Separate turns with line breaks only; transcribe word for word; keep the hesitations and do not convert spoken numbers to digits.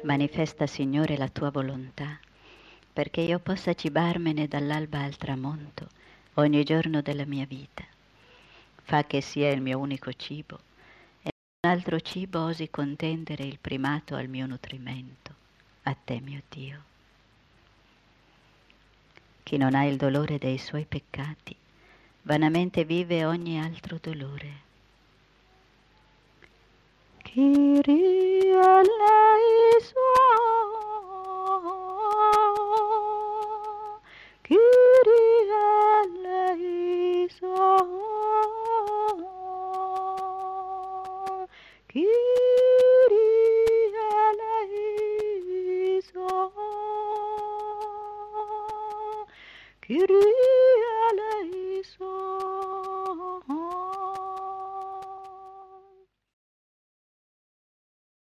Manifesta, Signore, la tua volontà, perché io possa cibarmene dall'alba al tramonto ogni giorno della mia vita. Fa che sia il mio unico cibo e un altro cibo osi contendere il primato al mio nutrimento, a te, mio Dio. Chi non ha il dolore dei suoi peccati, vanamente vive ogni altro dolore. Kyrie eleison, Kyrie eleison, Kyrie eleison, Kyrie